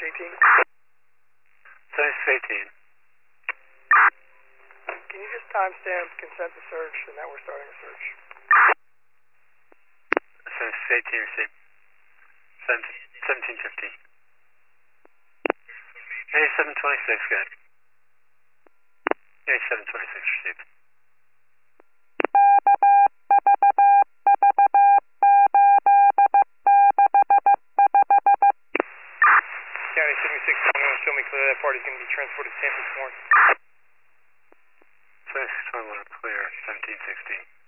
18? 7618. Can you just timestamp consent to search and that we're starting a search? 7618 received. 1750. 8726, good. 8726 received. County 7621, show me clear. That party's going to be transported to Tampa this morning. 7621, clear. 1716.